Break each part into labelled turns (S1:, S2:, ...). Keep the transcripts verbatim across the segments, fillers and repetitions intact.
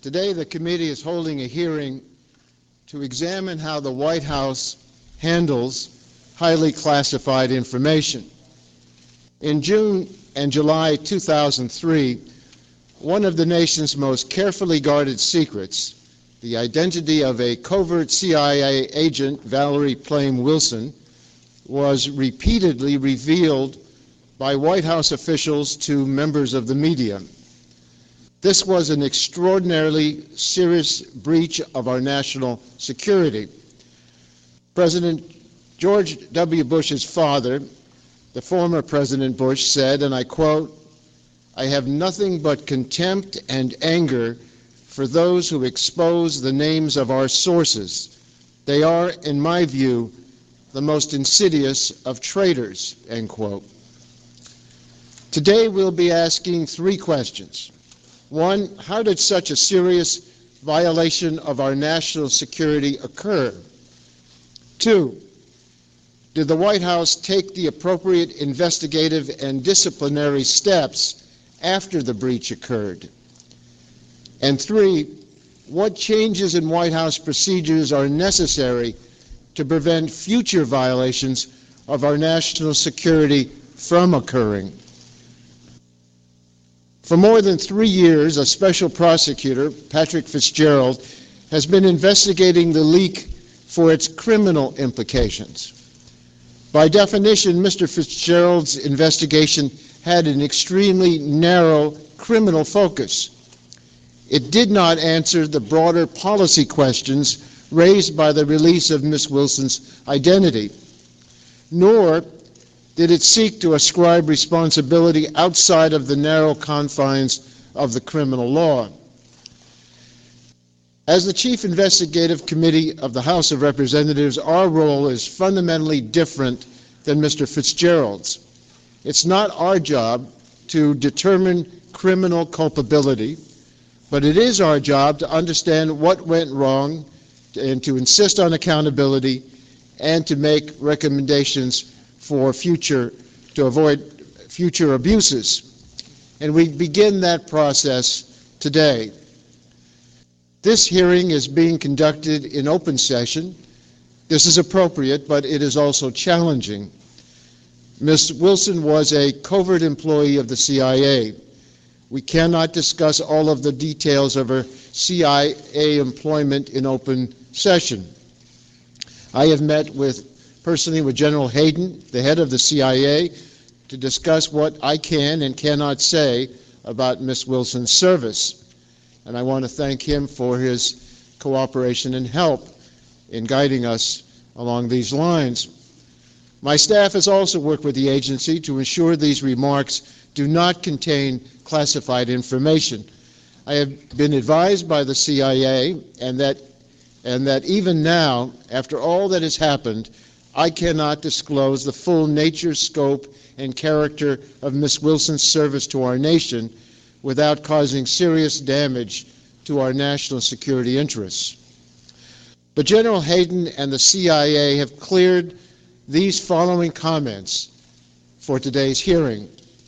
S1: Today, the committee is holding a hearing to examine how the White House handles highly classified information. In June and July two thousand three, one of the nation's most carefully guarded secrets, the identity of a covert C I A agent, Valerie Plame Wilson, was repeatedly revealed by White House officials to members of the media. This was an extraordinarily serious breach of our national security. President George W. Bush's father, the former President Bush, said, and I quote, "I have nothing but contempt and anger for those who expose the names of our sources. They are, in my view, the most insidious of traitors," end quote. Today we'll be asking three questions. One, how did such a serious violation of our national security occur? Two, did the White House take the appropriate investigative and disciplinary steps after the breach occurred? And three, what changes in White House procedures are necessary to prevent future violations of our national security from occurring? For more than three years, a special prosecutor, Patrick Fitzgerald, has been investigating the leak for its criminal implications. By definition, Mister Fitzgerald's investigation had an extremely narrow criminal focus. It did not answer the broader policy questions raised by the release of Miz Wilson's identity, nor did it seek to ascribe responsibility outside of the narrow confines of the criminal law. As the Chief Investigative Committee of the House of Representatives, our role is fundamentally different than Mister Fitzgerald's. It's not our job to determine criminal culpability, but it is our job to understand what went wrong and to insist on accountability and to make recommendations for future, to avoid future abuses. And we begin that process today. This hearing is being conducted in open session. This is appropriate, but it is also challenging. Miz Wilson was a covert employee of the C I A. We cannot discuss all of the details of her C I A employment in open session. I have met with personally with General Hayden, the head of the C I A, to discuss what I can and cannot say about Miz Wilson's service. And I want to thank him for his cooperation and help in guiding us along these lines. My staff has also worked with the agency to ensure these remarks do not contain classified information. I have been advised by the C I A and that, and that even now, after all that has happened, I cannot disclose the full nature, scope, and character of Miz Wilson's service to our nation without causing serious damage to our national security interests. But General Hayden and the C I A have cleared these following comments for today's hearing.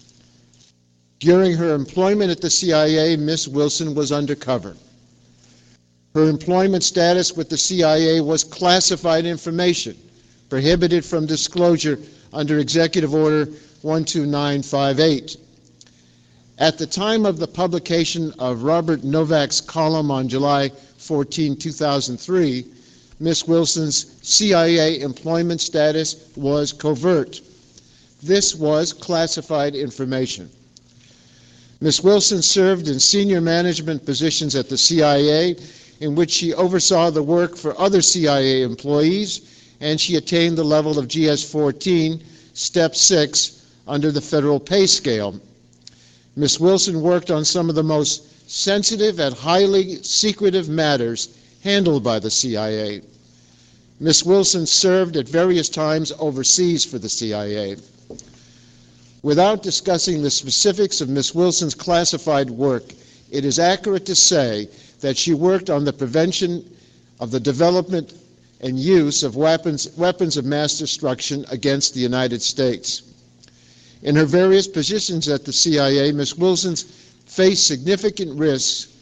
S1: During her employment at the C I A, Miz Wilson was undercover. Her employment status with the C I A was classified information, prohibited from disclosure under Executive Order one two nine five eight. At the time of the publication of Robert Novak's column on July fourteenth, two thousand three, Miz Wilson's C I A employment status was covert. This was classified information. Miz Wilson served in senior management positions at the C I A, in which she oversaw the work for other C I A employees, and she attained the level of G S fourteen, Step six, under the federal pay scale. Miz Wilson worked on some of the most sensitive and highly secretive matters handled by the C I A. Miz Wilson served at various times overseas for the C I A. Without discussing the specifics of Miz Wilson's classified work, it is accurate to say that she worked on the prevention of the development and use of weapons, weapons of mass destruction against the United States. In her various positions at the C I A, Miz Wilson faced significant risks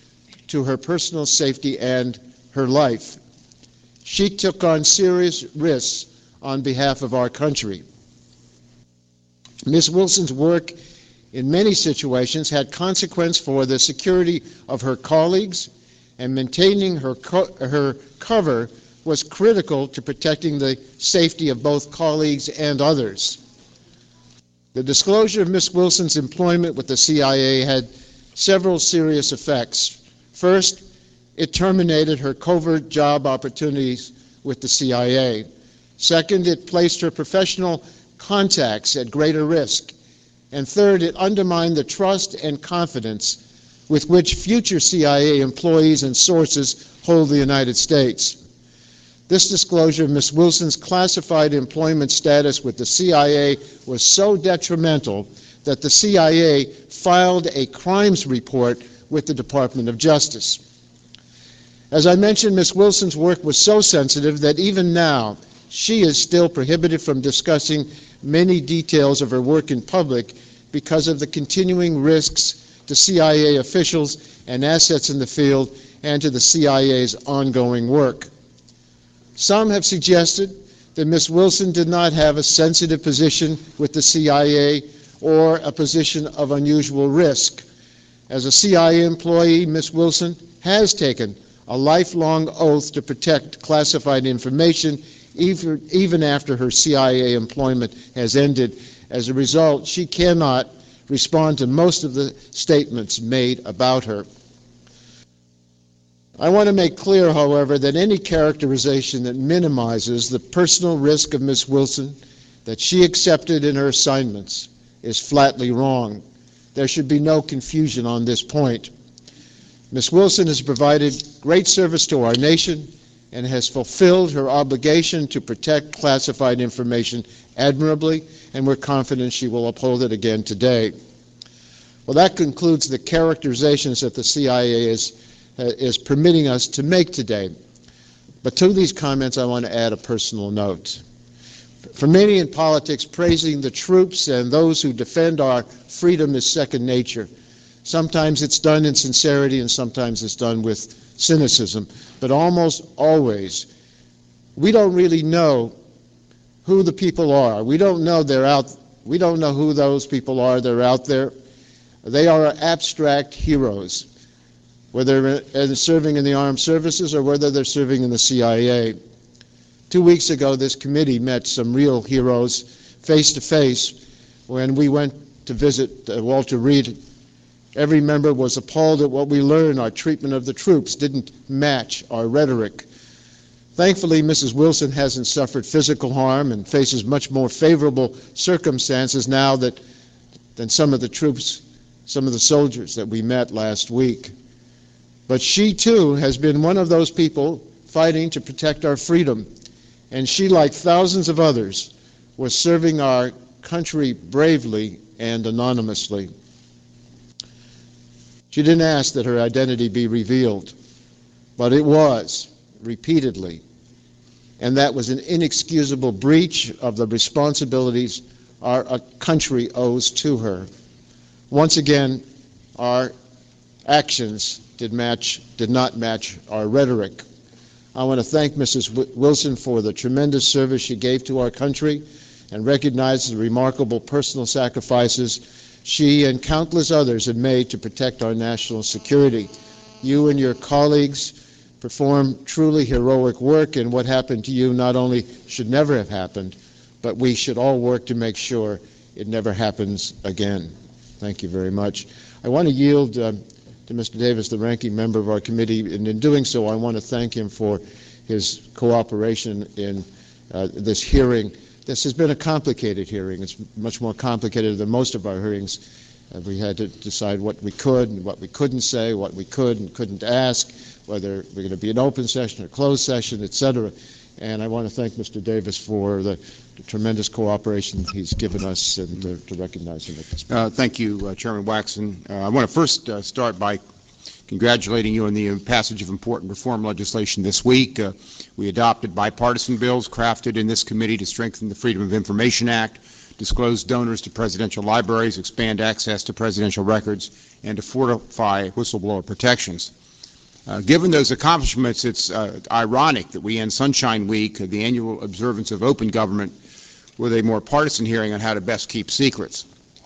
S1: to her personal safety and her life. She took on serious risks on behalf of our country. Miz Wilson's work in many situations had consequence for the security of her colleagues, and maintaining her, co her cover was critical to protecting the safety of both colleagues and others. The disclosure of Miz Wilson's employment with the C I A had several serious effects. First, it terminated her covert job opportunities with the C I A. Second, it placed her professional contacts at greater risk. And third, it undermined the trust and confidence with which future C I A employees and sources hold the United States. This disclosure of Miz Wilson's classified employment status with the C I A was so detrimental that the C I A filed a crimes report with the Department of Justice. As I mentioned, Miz Wilson's work was so sensitive that even now she is still prohibited from discussing many details of her work in public because of the continuing risks to C I A officials and assets in the field and to the C I A's ongoing work. Some have suggested that Miz Wilson did not have a sensitive position with the C I A or a position of unusual risk. As a C I A employee, Miz Wilson has taken a lifelong oath to protect classified information even, even after her C I A employment has ended. As a result, she cannot respond to most of the statements made about her. I want to make clear, however, that any characterization that minimizes the personal risk of Miz Wilson that she accepted in her assignments is flatly wrong. There should be no confusion on this point. Miz Wilson has provided great service to our nation and has fulfilled her obligation to protect classified information admirably, and we're confident she will uphold it again today. Well, that concludes the characterizations that the C I A is, uh, is permitting us to make today. But to these comments, I want to add a personal note. For many in politics, praising the troops and those who defend our freedom is second nature. Sometimes it's done in sincerity and sometimes it's done with cynicism. But almost always, we don't really know who the people are. We don't know they're out. We don't know who those people are. They're out there. They are abstract heroes, whether they're serving in the armed services or whether they're serving in the C I A. Two weeks ago, this committee met some real heroes face to face when we went to visit uh, Walter Reed. Every member was appalled at what we learned. Our treatment of the troops didn't match our rhetoric. Thankfully, Missus Wilson hasn't suffered physical harm and faces much more favorable circumstances now that, than some of the troops, some of the soldiers that we met last week. But she, too, has been one of those people fighting to protect our freedom. And she, like thousands of others, was serving our country bravely and anonymously. She didn't ask that her identity be revealed, but it was, repeatedly. And that was an inexcusable breach of the responsibilities our, our country owes to her. Once again, our actions did, match, did not match our rhetoric. I want to thank Missus Wilson for the tremendous service she gave to our country and recognize the remarkable personal sacrifices she and countless others have made to protect our national security. You and your colleagues perform truly heroic work, and what happened to you not only should never have happened, but we should all work to make sure it never happens again. Thank you very much. I want to yield uh, to Mister Davis, the ranking member of our committee, and in doing so, I want to thank him for his cooperation in uh, this hearing. This has been a complicated hearing. It's much more complicated than most of our hearings. Uh, we had to decide what we could and what we couldn't say, what we could and couldn't ask, whether we're going to be an open session or closed session, et cetera. And I want to thank Mister Davis for the, the tremendous cooperation he's given us, and to, to recognize him at this point.
S2: Uh, thank you, uh, Chairman Waxman. Uh, I want to first uh, start by congratulating you on the passage of important reform legislation this week. Uh, we adopted bipartisan bills crafted in this committee to strengthen the Freedom of Information Act, disclose donors to presidential libraries, expand access to presidential records, and to fortify whistleblower protections. Uh, given those accomplishments, it's uh, ironic that we end Sunshine Week, uh, the annual observance of open government, with a more partisan hearing on how to best keep secrets.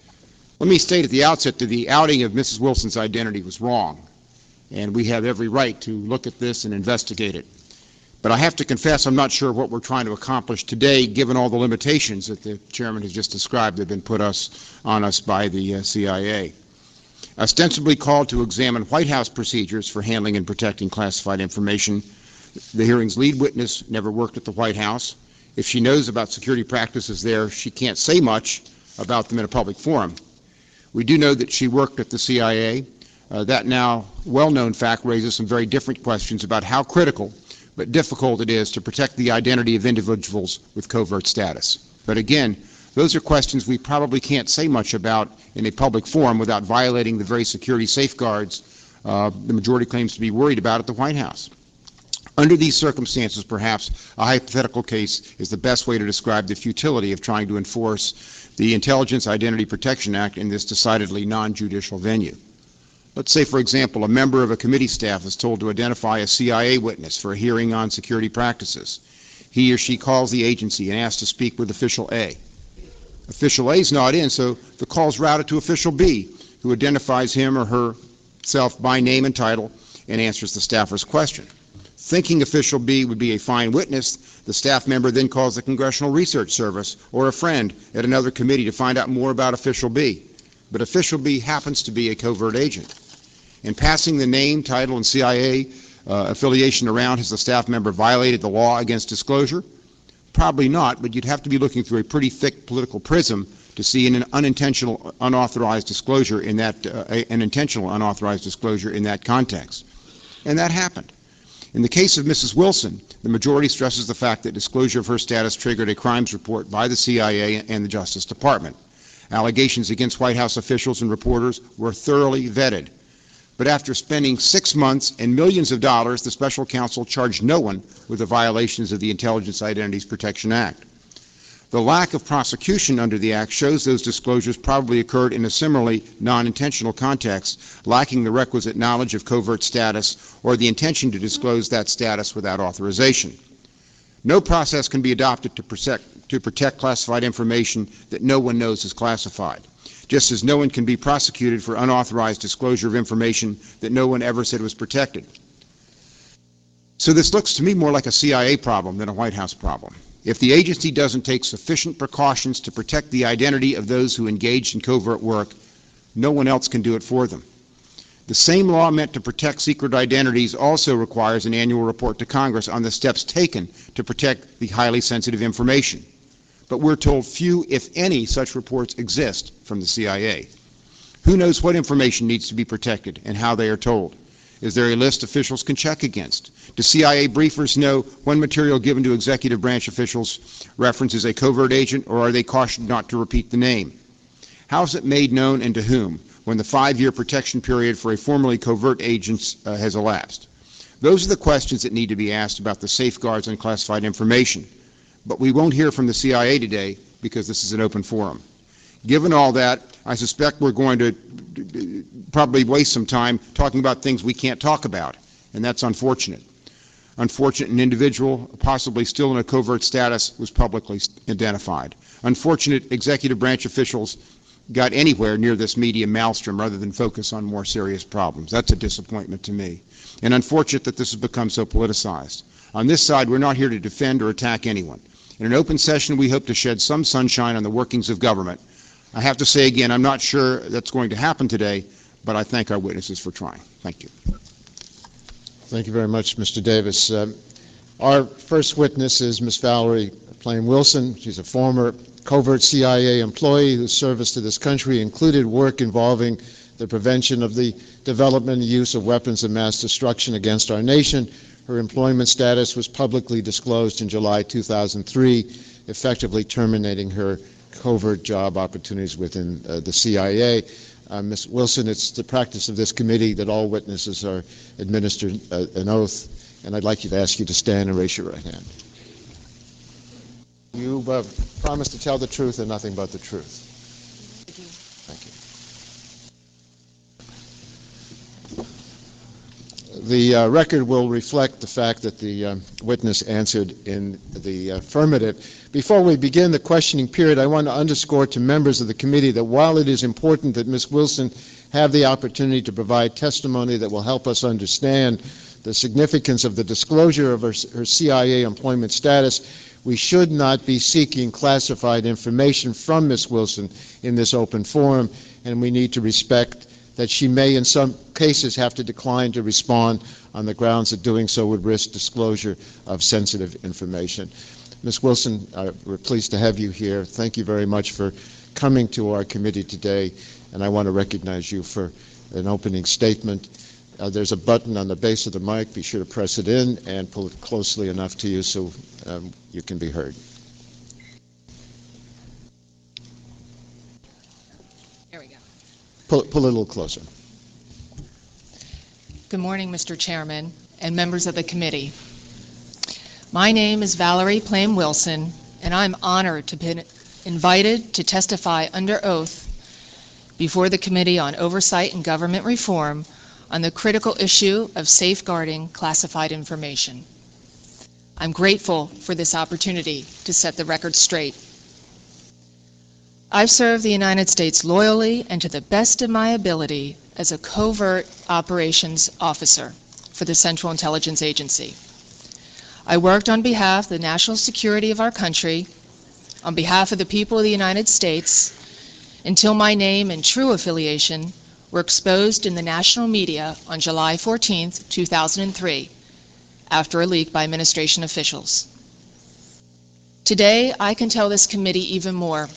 S2: Let me state at the outset that the outing of Missus Wilson's identity was wrong, and we have every right to look at this and investigate it. But I have to confess I'm not sure what we're trying to accomplish today, given all the limitations that the chairman has just described that have been put us, on us by the uh, C I A. Ostensibly called to examine White House procedures for handling and protecting classified information, the hearing's lead witness never worked at the White House. If she knows about security practices there, she can't say much about them in a public forum. We do know that she worked at the C I A. Uh, that now well-known fact raises some very different questions about how critical but difficult it is to protect the identity of individuals with covert status. But again, those are questions we probably can't say much about in a public forum without violating the very security safeguards uh, the majority claims to be worried about at the White House. Under these circumstances, perhaps a hypothetical case is the best way to describe the futility of trying to enforce the Intelligence Identity Protection Act in this decidedly non-judicial venue. Let's say, for example, a member of a committee staff is told to identify a C I A witness for a hearing on security practices. He or she calls the agency and asks to speak with official A. Official A is not in, so the call is routed to official B, who identifies him or herself by name and title and answers the staffer's question. Thinking official B would be a fine witness, the staff member then calls the Congressional Research Service or a friend at another committee to find out more about official B. But official B happens to be a covert agent. In passing the name, title, and C I A uh, affiliation around, has the staff member violated the law against disclosure? Probably not, but you'd have to be looking through a pretty thick political prism to see an unintentional unauthorized disclosure in that, uh, an intentional unauthorized disclosure in that context. And that happened. In the case of Missus Wilson, the majority stresses the fact that disclosure of her status triggered a crimes report by the C I A and the Justice Department. Allegations against White House officials and reporters were thoroughly vetted. But after spending six months and millions of dollars, the special counsel charged no one with the violations of the Intelligence Identities Protection Act. The lack of prosecution under the Act shows those disclosures probably occurred in a similarly non-intentional context, lacking the requisite knowledge of covert status or the intention to disclose that status without authorization. No process can be adopted to protect, to protect classified information that no one knows is classified, just as no one can be prosecuted for unauthorized disclosure of information that no one ever said was protected. So this looks to me more like a C I A problem than a White House problem. If the agency doesn't take sufficient precautions to protect the identity of those who engaged in covert work, no one else can do it for them. The same law meant to protect secret identities also requires an annual report to Congress on the steps taken to protect the highly sensitive information. But we're told few, if any, such reports exist from the C I A. Who knows what information needs to be protected and how they are told? Is there a list officials can check against? Do C I A briefers know when material given to executive branch officials references a covert agent, or are they cautioned not to repeat the name? How is it made known and to whom when the five-year protection period for a formerly covert agent uh, has elapsed? Those are the questions that need to be asked about the safeguards on classified information. But we won't hear from the C I A today because this is an open forum. Given all that, I suspect we're going to probably waste some time talking about things we can't talk about, and that's unfortunate. Unfortunate, an individual, possibly still in a covert status, was publicly identified. Unfortunate, executive branch officials got anywhere near this media maelstrom rather than focus on more serious problems. That's a disappointment to me. And unfortunate that this has become so politicized. On this side, we're not here to defend or attack anyone. In an open session, we hope to shed some sunshine on the workings of government. I have to say again, I'm not sure that's going to happen today, but I thank our witnesses for trying. Thank you.
S1: Thank you very much, Mister Davis. Uh, our first witness is Miz Valerie Plame Wilson. She's a former covert C I A employee whose service to this country included work involving the prevention of the development and use of weapons of mass destruction against our nation. Her employment status was publicly disclosed in July two thousand three, effectively terminating her covert job opportunities within uh, the C I A. Uh, Miz Wilson, it's the practice of this committee that all witnesses are administered uh, an oath, and I'd like you to ask you to stand and raise your right hand. You uh, promise to tell the truth and nothing but the truth. Thank you. the uh, record will reflect the fact that the uh, witness answered in the affirmative. Before we begin the questioning period, I want to underscore to members of the committee that while it is important that Miz Wilson have the opportunity to provide testimony that will help us understand the significance of the disclosure of her, her C I A employment status, we should not be seeking classified information from Miz Wilson in this open forum, and we need to respect that she may in some cases have to decline to respond on the grounds that doing so would risk disclosure of sensitive information. Miz Wilson, uh, we're pleased to have you here. Thank you very much for coming to our committee today, and I want to recognize you for an opening statement. Uh, there's a button on the base of the mic. Be sure to press it in and pull it closely enough to you so um, you can be heard.
S3: There we go.
S1: Pull, pull it a little closer.
S3: Good morning, Mister Chairman and members of the committee. My name is Valerie Plame Wilson, and I'm honored to be invited to testify under oath before the Committee on Oversight and Government Reform on the critical issue of safeguarding classified information. I'm grateful for this opportunity to set the record straight. I've served the United States loyally and to the best of my ability as a covert operations officer for the Central Intelligence Agency. I worked on behalf of the national security of our country, on behalf of the people of the United States, until my name and true affiliation were exposed in the national media on July fourteenth, two thousand three, after a leak by administration officials. Today, I can tell this committee even more.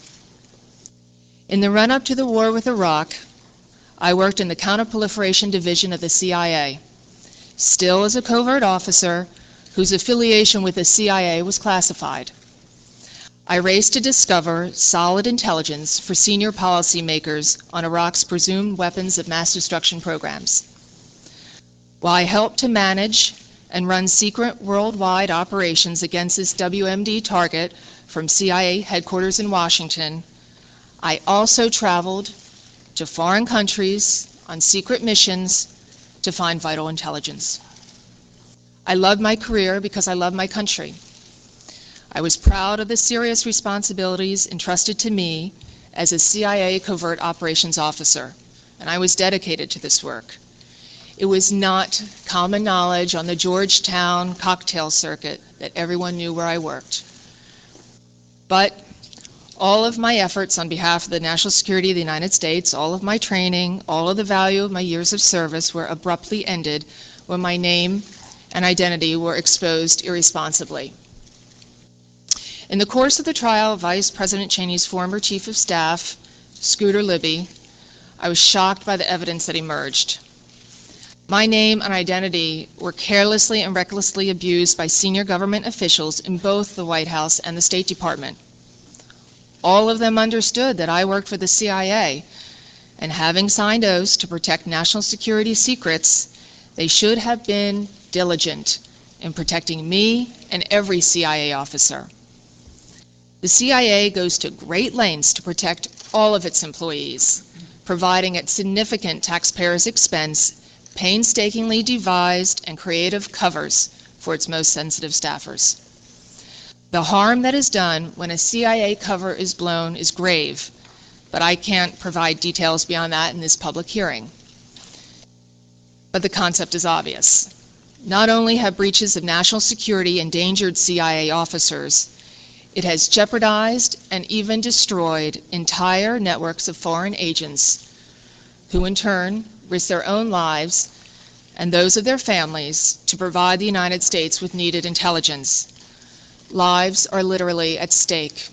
S3: In the run-up to the war with Iraq, I worked in the Counterproliferation Division of the C I A, still as a covert officer whose affiliation with the C I A was classified. I raced to discover solid intelligence for senior policymakers on Iraq's presumed weapons of mass destruction programs. While I helped to manage and run secret worldwide operations against this W M D target from C I A headquarters in Washington, I also traveled to foreign countries on secret missions to find vital intelligence. I loved my career because I love my country. I was proud of the serious responsibilities entrusted to me as a C I A covert operations officer, and I was dedicated to this work. It was not common knowledge on the Georgetown cocktail circuit that everyone knew where I worked. But all of my efforts on behalf of the national security of the United States, all of my training, all of the value of my years of service were abruptly ended when my name and identity were exposed irresponsibly. In the course of the trial of Vice President Cheney's former Chief of Staff, Scooter Libby, I was shocked by the evidence that emerged. My name and identity were carelessly and recklessly abused by senior government officials in both the White House and the State Department. All of them understood that I worked for the C I A, and having signed oaths to protect national security secrets, they should have been diligent in protecting me and every C I A officer. The C I A goes to great lengths to protect all of its employees, providing at significant taxpayers' expense painstakingly devised and creative covers for its most sensitive staffers. The harm that is done when a C I A cover is blown is grave, but I can't provide details beyond that in this public hearing. But the concept is obvious. Not only have breaches of national security endangered C I A officers, it has jeopardized and even destroyed entire networks of foreign agents who in turn risk their own lives and those of their families to provide the United States with needed intelligence. Lives are literally at stake.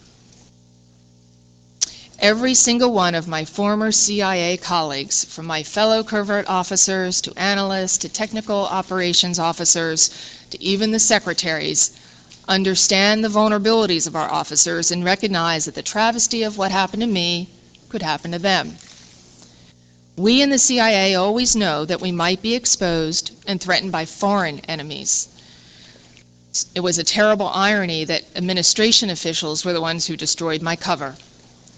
S3: Every single one of my former C I A colleagues, from my fellow covert officers to analysts to technical operations officers to even the secretaries, understand the vulnerabilities of our officers and recognize that the travesty of what happened to me could happen to them. We in the C I A always know that we might be exposed and threatened by foreign enemies. It was a terrible irony that administration officials were the ones who destroyed my cover.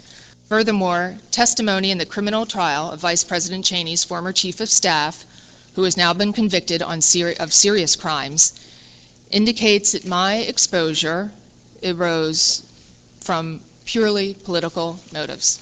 S3: Furthermore, testimony in the criminal trial of Vice President Cheney's former Chief of Staff, who has now been convicted on ser- of serious crimes, indicates that my exposure arose from purely political motives.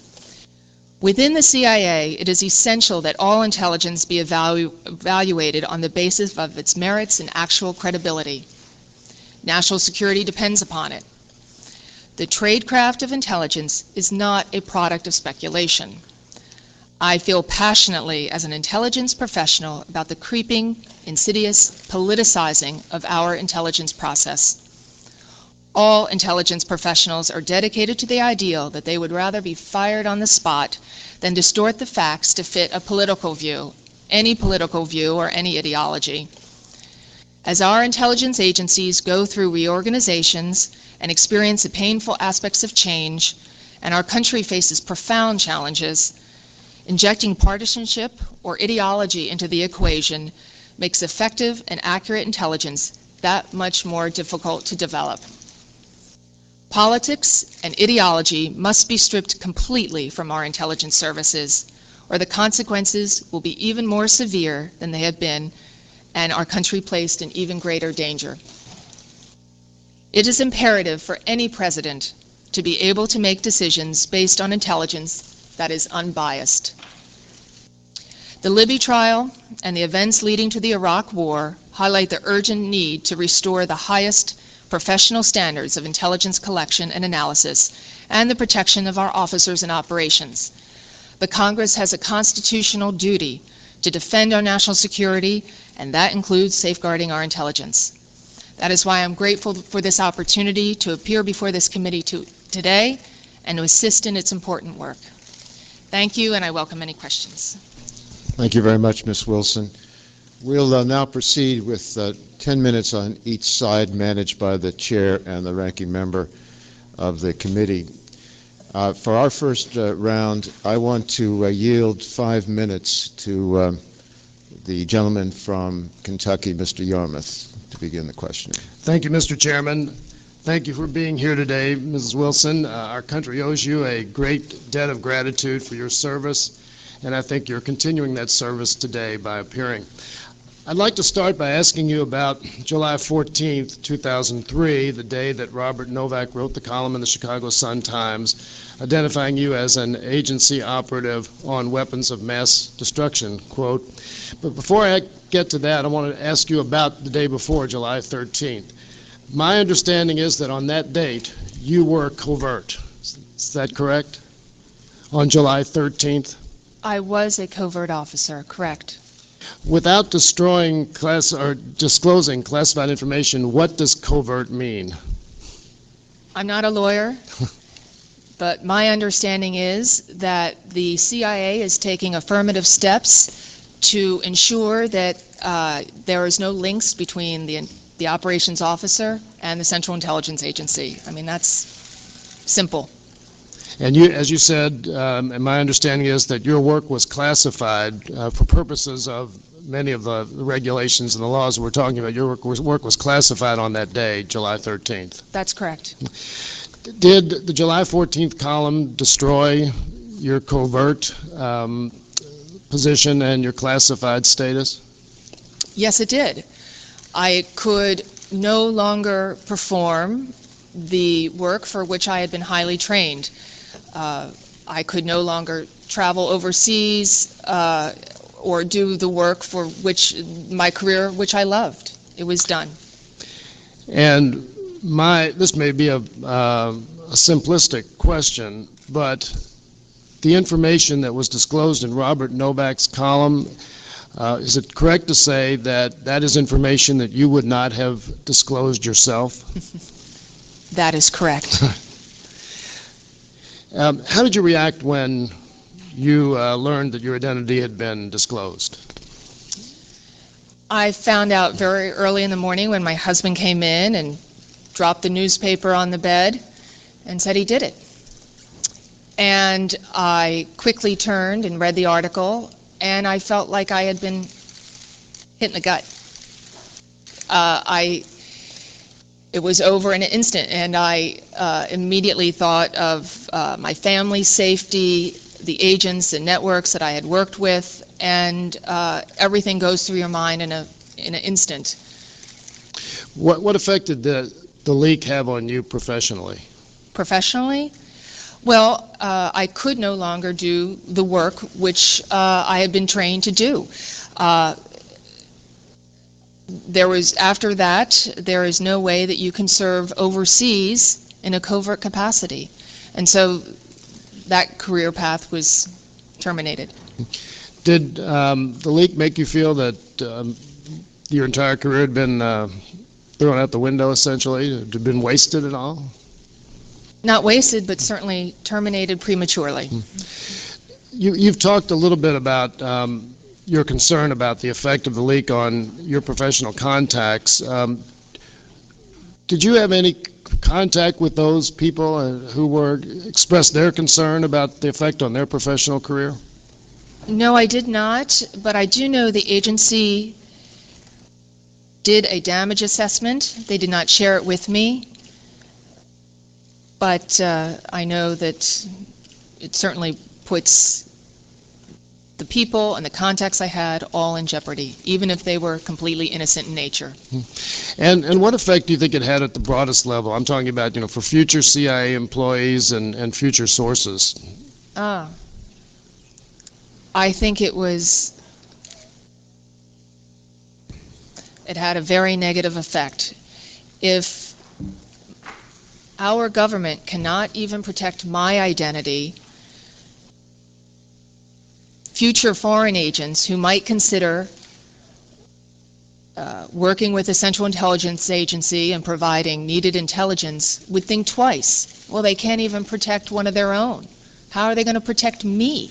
S3: Within the C I A, it is essential that all intelligence be evalu- evaluated on the basis of its merits and actual credibility. National security depends upon it. The tradecraft of intelligence is not a product of speculation. I feel passionately as an intelligence professional about the creeping, insidious politicizing of our intelligence process. All intelligence professionals are dedicated to the ideal that they would rather be fired on the spot than distort the facts to fit a political view, any political view or any ideology. As our intelligence agencies go through reorganizations and experience the painful aspects of change, and our country faces profound challenges, injecting partisanship or ideology into the equation makes effective and accurate intelligence that much more difficult to develop. Politics and ideology must be stripped completely from our intelligence services, or the consequences will be even more severe than they have been, and our country placed in even greater danger. It is imperative for any president to be able to make decisions based on intelligence that is unbiased. The Libby trial and the events leading to the Iraq War highlight the urgent need to restore the highest professional standards of intelligence collection and analysis and the protection of our officers and operations. But Congress has a constitutional duty to defend our national security, and that includes safeguarding our intelligence. That is why I'm grateful for this opportunity to appear before this committee to, today and to assist in its important work. Thank you, and I welcome any questions.
S1: Thank you very much, Miz Wilson. We'll uh, now proceed with uh, ten minutes on each side, managed by the chair and the ranking member of the committee. Uh, for our first uh, round, I want to uh, yield five minutes to um, the gentleman from Kentucky, Mister Yarmouth, to begin the questioning.
S4: Thank you, Mister Chairman. Thank you for being here today, Missus Wilson. Uh, our country owes you a great debt of gratitude for your service, and I think you're continuing that service today by appearing. I'd like to start by asking you about July fourteenth, two thousand three, the day that Robert Novak wrote the column in the Chicago Sun-Times, identifying you as an agency operative on weapons of mass destruction, quote. But before I get to that, I want to ask you about the day before, July thirteenth. My understanding is that on that date, you were covert. Is that correct? On July thirteenth?
S3: I was a covert officer, correct.
S4: Without destroying class or disclosing classified information, what does covert mean?
S3: I'm not a lawyer, but my understanding is that the C I A is taking affirmative steps to ensure that uh, there is no links between the, the operations officer and the Central Intelligence Agency. I mean, that's simple.
S4: And you, as you said, um, and my understanding is that your work was classified uh, for purposes of many of the regulations and the laws we're talking about. Your work was, work was classified on that day, July thirteenth.
S3: That's correct.
S4: Did the July fourteenth column destroy your covert um, position and your classified status?
S3: Yes, it did. I could no longer perform the work for which I had been highly trained. Uh, I could no longer travel overseas uh, or do the work for which my career, which I loved. It was done.
S4: And my this may be a, uh, a simplistic question, but the information that was disclosed in Robert Novak's column, uh, is it correct to say that that is information that you would not have disclosed yourself?
S3: That is correct.
S4: Um, how did you react when you uh, learned that your identity had been disclosed?
S3: I found out very early in the morning when my husband came in and dropped the newspaper on the bed and said he did it. And I quickly turned and read the article, and I felt like I had been hit in the gut. Uh, I It was over in an instant, and I uh, immediately thought of uh, my family's safety, the agents and networks that I had worked with, and uh, everything goes through your mind in a in an instant.
S4: What, what effect did the, the leak have on you professionally?
S3: Professionally, well, uh, I could no longer do the work which uh, I had been trained to do. Uh, there was, after that, there is no way that you can serve overseas in a covert capacity. And so that career path was terminated.
S4: Did um, the leak make you feel that um, your entire career had been uh, thrown out the window, essentially? Had been wasted at all?
S3: Not wasted, but certainly terminated prematurely.
S4: You, you've talked a little bit about um, your concern about the effect of the leak on your professional contacts. Um, did you have any contact with those people uh, who were expressed their concern about the effect on their professional career?
S3: No, I did not, but I do know the agency did a damage assessment. They did not share it with me, but uh, I know that it certainly puts the people and the contacts I had all in jeopardy, even if they were completely innocent in nature.
S4: And and what effect do you think it had at the broadest level? I'm talking about, you know, for future C I A employees and, and future sources.
S3: Ah, I think it was, it had a very negative effect. If our government cannot even protect my identity, future foreign agents who might consider uh, working with the Central Intelligence Agency and providing needed intelligence would think twice. Well, they can't even protect one of their own. How are they going to protect me?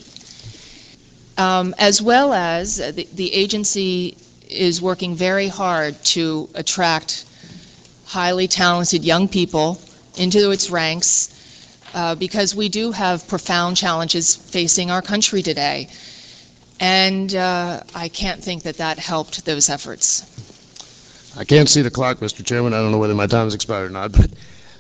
S3: Um, as well as uh, the, the agency is working very hard to attract highly talented young people into its ranks uh, because we do have profound challenges facing our country today. And uh, I can't think that that helped those efforts.
S4: I can't see the clock, Mister Chairman. I don't know whether my time has expired or not, but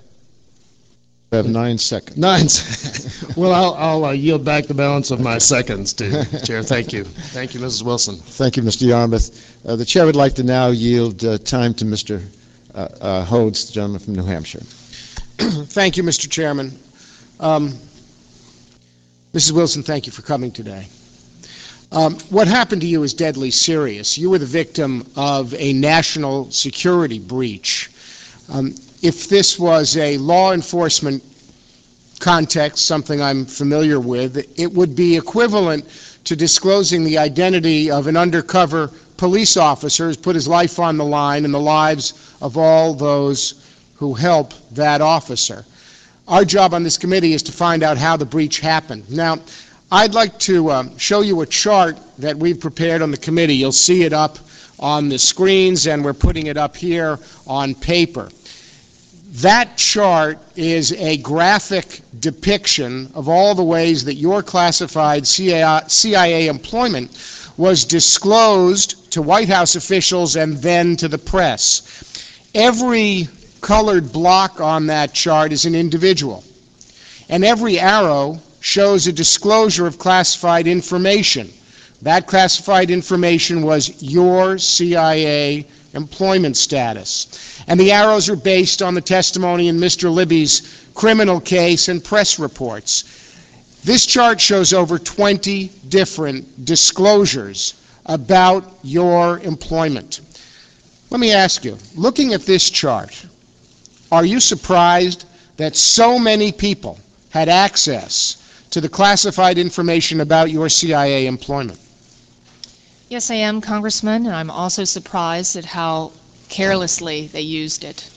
S1: We have nine seconds.
S4: nine. Well, I'll, I'll uh, yield back the balance of my seconds to the Chair. Thank you. Thank you, Missus Wilson.
S1: Thank you, Mister Yarmouth. Uh, the chair would like to now yield uh, time to Mister Uh, uh, Hodes, the gentleman from New Hampshire.
S2: Thank you, Mister Chairman. Um, Missus Wilson, thank you for coming today. Um, what happened to you is deadly serious. You were the victim of a national security breach. Um, if this was a law enforcement context, something I'm familiar with, it would be equivalent to disclosing the identity of an undercover police officer who's put his life on the line and the lives of all those who help that officer. Our job on this committee is to find out how the breach happened. Now, I'd like to um, show you a chart that we've prepared on the committee. You'll see it up on the screens, and we're putting it up here on paper. That chart is a graphic depiction of all the ways that your classified C I A employment was disclosed to White House officials and then to the press. Every colored block on that chart is an individual, and every arrow shows a disclosure of classified information. That classified information was your C I A employment status. And the arrows are based on the testimony in Mister Libby's criminal case and press reports. This chart shows over twenty different disclosures about your employment. Let me ask you, looking at this chart, are you surprised that so many people had access to the classified information about your C I A employment?
S3: Yes, I am, Congressman, and I'm also surprised at how carelessly they used it.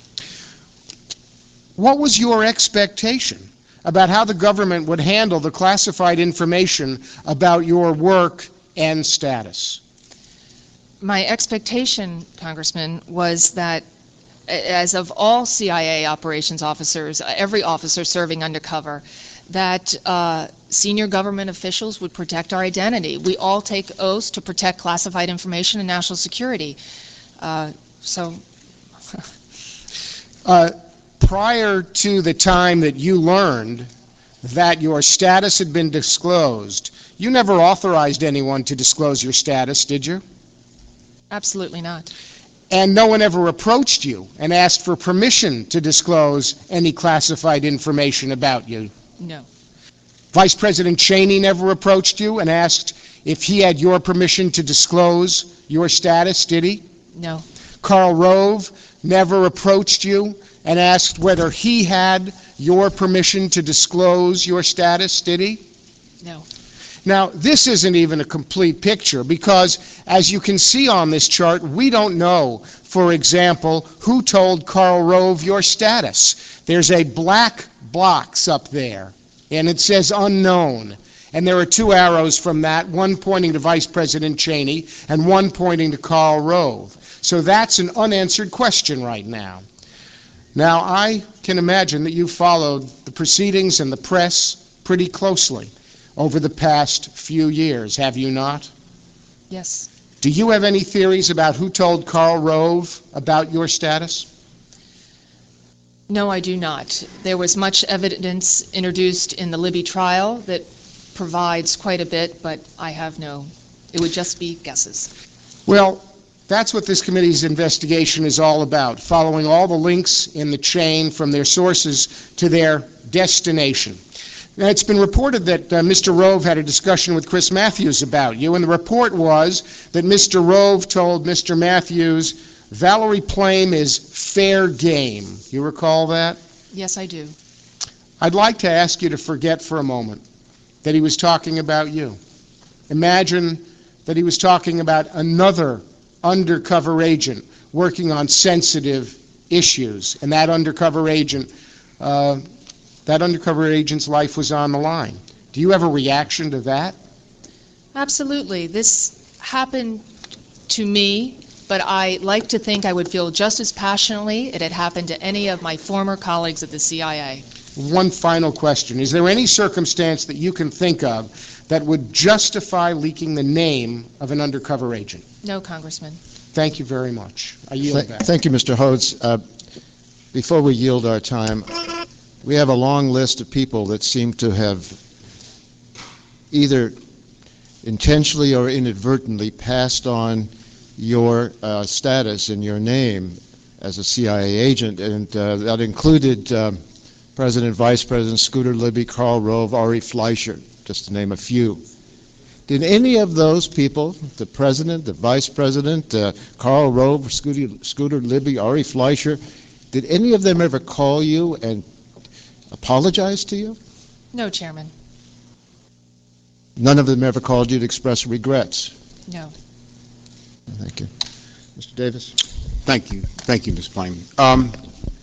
S2: What was your expectation about how the government would handle the classified information about your work and status?
S3: My expectation, Congressman, was that as of all C I A operations officers, every officer serving undercover, that uh, senior government officials would protect our identity. We all take oaths to protect classified information and national security. Uh, so,
S2: uh, prior to the time that you learned
S1: that your status had been disclosed, you never authorized anyone to disclose your status, did you?
S3: Absolutely not.
S1: And no one ever approached you and asked for permission to disclose any classified information about you?
S3: No.
S1: Vice President Cheney never approached you and asked if he had your permission to disclose your status, did he?
S3: No.
S1: Karl Rove never approached you and asked whether he had your permission to disclose your status, did he?
S3: No.
S1: Now, this isn't even a complete picture because, as you can see on this chart, we don't know, for example, who told Karl Rove your status. There's a black box up there, and it says unknown. And there are two arrows from that, one pointing to Vice President Cheney and one pointing to Karl Rove. So that's an unanswered question right now. Now, I can imagine that you followed the proceedings and the press pretty closely over the past few years, have you not?
S3: Yes.
S1: Do you have any theories about who told Karl Rove about your status?
S3: No, I do not. There was much evidence introduced in the Libby trial that provides quite a bit, but I have no, it would just be guesses.
S1: Well, that's what this committee's investigation is all about, following all the links in the chain from their sources to their destination. Now, it's been reported that uh, Mister Rove had a discussion with Chris Matthews about you, and the report was that Mister Rove told Mister Matthews, Valerie Plame is fair game. You recall that?
S3: Yes, I do.
S1: I'd like to ask you to forget for a moment that he was talking about you. Imagine that he was talking about another undercover agent working on sensitive issues, and that undercover agent uh, that undercover agent's life was on the line. Do you have a reaction to that?
S3: Absolutely. This happened to me, but I like to think I would feel just as passionately if it had happened to any of my former colleagues at the C I A.
S1: One final question. Is there any circumstance that you can think of that would justify leaking the name of an undercover agent?
S3: No, Congressman.
S1: Thank you very much. I yield
S5: Th-
S1: back.
S5: Thank you, Mister Hodes. Uh, before we yield our time, we have a long list of people that seem to have either intentionally or inadvertently passed on your uh, status and your name as a C I A agent, and uh, that included um, President, Vice President Scooter Libby, Karl Rove, Ari Fleischer, just to name a few. Did any of those people, the President, the Vice President, uh, Karl Rove, Scooter, Scooter Libby, Ari Fleischer, did any of them ever call you and apologize to you?
S3: No, Chairman.
S5: None of them ever called you to express regrets?
S3: No.
S5: Thank you. Mister Davis?
S2: Thank you. Thank you, Miz Plame. Um,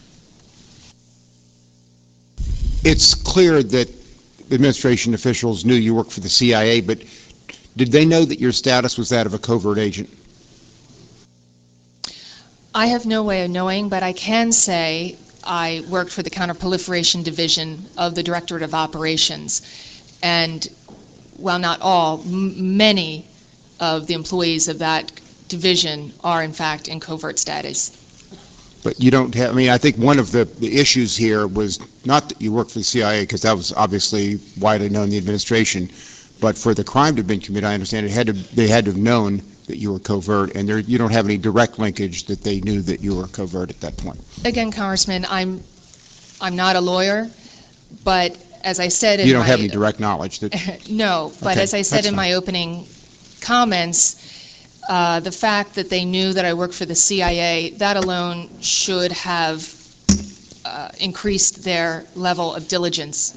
S2: it's clear that administration officials knew you worked for the C I A, but did they know that your status was that of a covert agent?
S3: I have no way of knowing, but I can say I worked for the Counterproliferation Division of the Directorate of Operations, and while not all, m- many of the employees of that division are in fact in covert status.
S2: But you don't have, I mean, I think one of the, the issues here was not that you worked for the C I A, because that was obviously widely known in the administration, but for the crime to have been committed, I understand it had to, they had to have known that you were covert, and there, you don't have any direct linkage that they knew that you were covert at that point.
S3: Again, Congressman, I'm I'm not a lawyer, but as I said in
S2: You don't
S3: my,
S2: have any direct knowledge that...
S3: no, but
S2: Okay,
S3: as I said
S2: that's
S3: in my opening comments, uh, the fact that they knew that I worked for the C I A, that alone should have uh, increased their level of diligence.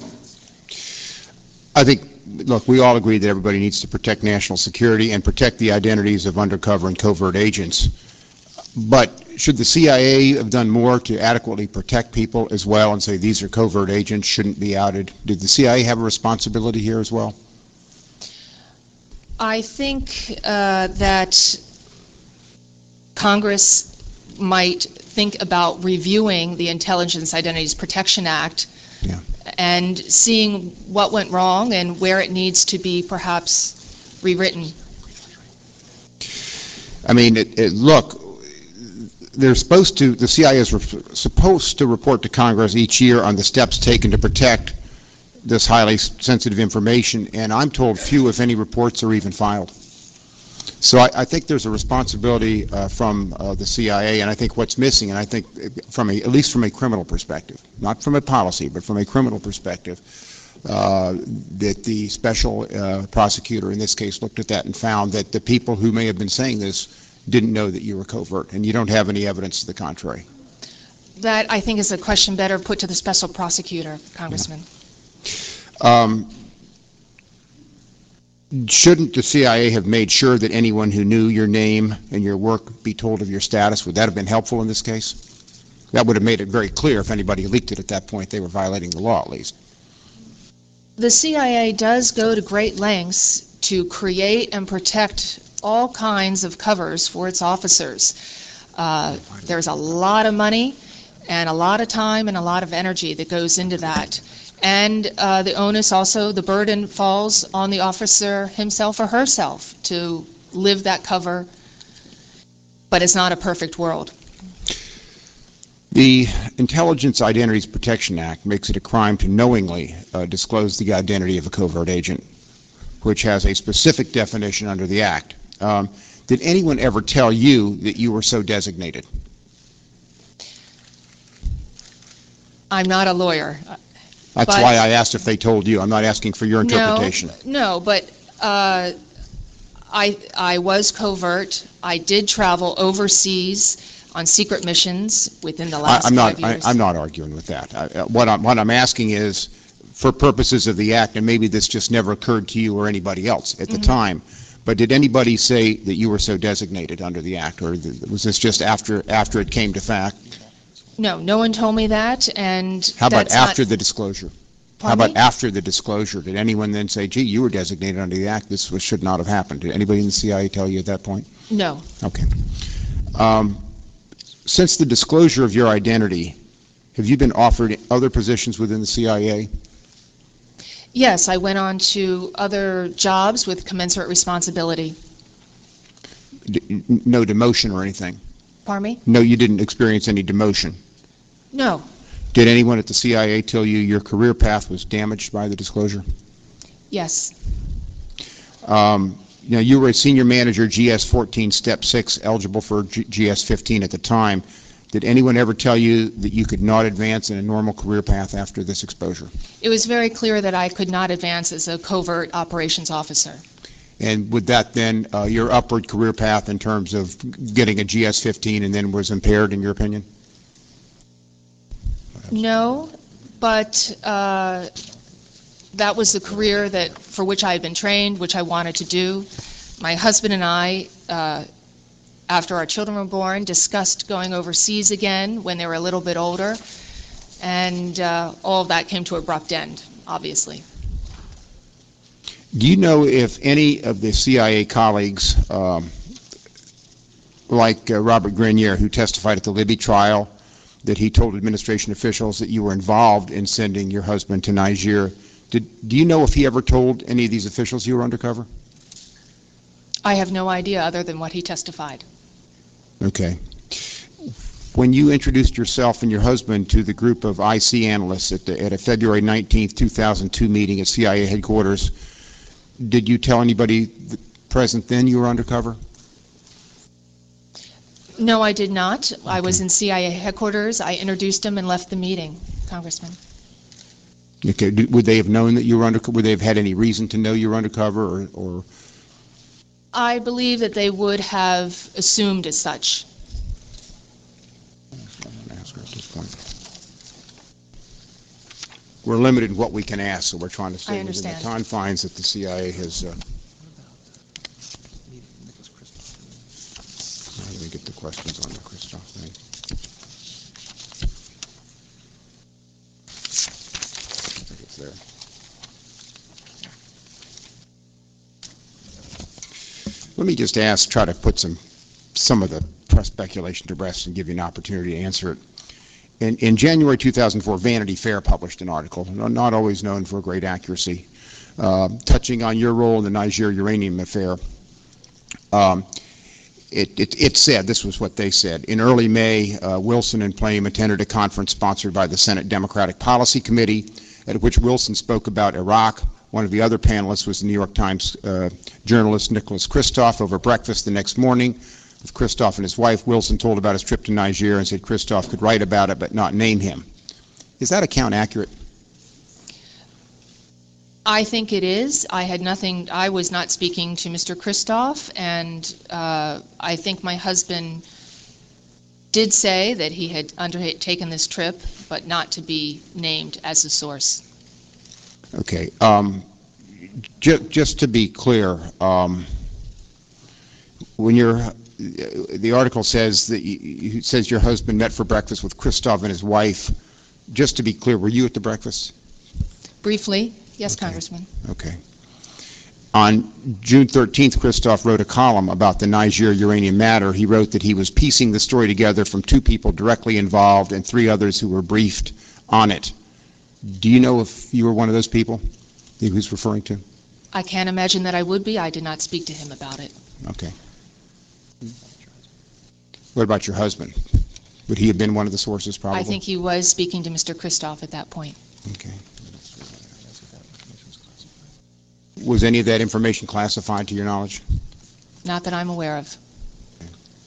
S2: I think, look, we all agree that everybody needs to protect national security and protect the identities of undercover and covert agents. But should the C I A have done more to adequately protect people as well and say these are covert agents, shouldn't be outed? Did the C I A have a responsibility here as well?
S3: I think uh, that Congress might think about reviewing the Intelligence Identities Protection Act
S2: Yeah.
S3: and seeing what went wrong and where it needs to be perhaps rewritten.
S2: I mean, it, it, look, they're supposed to, the C I A is re- supposed to report to Congress each year on the steps taken to protect this highly sensitive information, and I'm told few, if any, reports are even filed. So I, I think there's a responsibility uh, from uh, the C I A, and I think what's missing, and I think from a, at least from a criminal perspective, not from a policy, but from a criminal perspective, uh, that the special uh, prosecutor in this case looked at that and found that the people who may have been saying this didn't know that you were covert, and you don't have any evidence to the contrary.
S3: That, I think, is a question better put to the special prosecutor, Congressman.
S2: Yeah. Um, Shouldn't the C I A have made sure that anyone who knew your name and your work be told of your status? Would that have been helpful in this case? That would have made it very clear if anybody leaked it at that point, they were violating the law at least.
S3: The C I A does go to great lengths to create and protect all kinds of covers for its officers. Uh, there's a lot of money and a lot of time and a lot of energy that goes into that. And uh, the onus also, the burden falls on the officer himself or herself to live that cover, but it's not a perfect world.
S2: The Intelligence Identities Protection Act makes it a crime to knowingly uh, disclose the identity of a covert agent, which has a specific definition under the Act. Um, did anyone ever tell you that you were so designated?
S3: I'm not a lawyer.
S2: That's
S3: But-
S2: why I asked if they told you. I'm not asking for your interpretation.
S3: No, no, but uh, I, I was covert. I did travel overseas on secret missions within the
S2: I,
S3: last
S2: I'm
S3: five
S2: not. I,
S3: years.
S2: I'm not arguing with that. I, uh, what I'm what I'm asking is, for purposes of the Act, and maybe this just never occurred to you or anybody else at the
S3: Mhm.
S2: time, but did anybody say that you were so designated under the Act, or th- was this just after after it came to fact?
S3: No, no one told me that, and
S2: How about
S3: that's not-
S2: after the disclosure? How
S3: Pardon
S2: about
S3: me?
S2: after the disclosure? Did anyone then say, gee, you were designated under the Act, this was, should not have happened? Did anybody in the C I A tell you at that point?
S3: No.
S2: Okay. Um, since the disclosure of your identity, have you been offered other positions within the C I A?
S3: Yes, I went on to other jobs with commensurate responsibility.
S2: D- n- no demotion or anything?
S3: Pardon me?
S2: No, you didn't experience any demotion.
S3: No.
S2: Did anyone at the C I A tell you your career path was damaged by the disclosure?
S3: Yes.
S2: Um, now, you were a senior manager, G S fourteen, Step six, eligible for G- GS fifteen at the time. Did anyone ever tell you that you could not advance in a normal career path after this exposure?
S3: It was very clear that I could not advance as a covert operations officer.
S2: And would that then, uh, your upward career path in terms of getting a G S fifteen and then was impaired, in your opinion?
S3: No, but uh, that was the career that for which I had been trained, which I wanted to do. My husband and I, uh, after our children were born, discussed going overseas again when they were a little bit older, and uh, all of that came to an abrupt end, obviously.
S2: Do you know if any of the C I A colleagues, um, like uh, Robert Grenier, who testified at the Libby trial, that he told administration officials that you were involved in sending your husband to Niger? Did, do you know if he ever told any of these officials you were undercover?
S3: I have no idea other than what he testified.
S2: Okay. When you introduced yourself and your husband to the group of I C analysts at, the, at a February nineteenth, two thousand two meeting at C I A headquarters, did you tell anybody present then you were undercover?
S3: No, I did not. I was in C I A headquarters. I introduced him and left the meeting, Congressman.
S2: Okay. Do, would they have known that you were undercover? Would they have had any reason to know you were undercover, or, or?
S3: I believe that they would have assumed as such.
S2: Ask her at this point. We're limited in what we can ask, so we're trying to stay
S3: I
S2: within the
S3: understand.
S2: confines that the C I A has. Uh, Let me get the questions on the Christoph thing. I think it's there. Let me just ask, try to put some some of the press speculation to rest and give you an opportunity to answer it. In, in January two thousand four, Vanity Fair published an article, not always known for great accuracy, uh, touching on your role in the Niger uranium affair. Um, It, it, it said, this was what they said, in early May, uh, Wilson and Plame attended a conference sponsored by the Senate Democratic Policy Committee at which Wilson spoke about Iraq. One of the other panelists was the New York Times uh, journalist Nicholas Kristof. Over breakfast the next morning with Kristof and his wife, Wilson told about his trip to Niger and said Kristof could write about it but not name him. Is that account accurate?
S3: I think it is. I had nothing, I was not speaking to Mister Kristof, and uh, I think my husband did say that he had undertaken this trip, but not to be named as the source.
S2: Okay. Um, ju just to be clear, um, when you're, the article says that you, it says your husband met for breakfast with Kristof and his wife. Just to be clear, were you at the breakfast?
S3: Briefly, yes,
S2: Okay.
S3: Congressman.
S2: Okay. On June thirteenth, Kristof wrote a column about the Niger uranium matter. He wrote that he was piecing the story together from two people directly involved and three others who were briefed on it. Do you know if you were one of those people that he was referring to?
S3: I can't imagine that I would be. I did not speak to him about it.
S2: Okay. What about your husband? Would he have been one of the sources, probably?
S3: I think he was speaking to Mister Kristof at that point.
S2: Okay. Was any of that information classified to your knowledge?
S3: Not that I'm aware of.
S2: I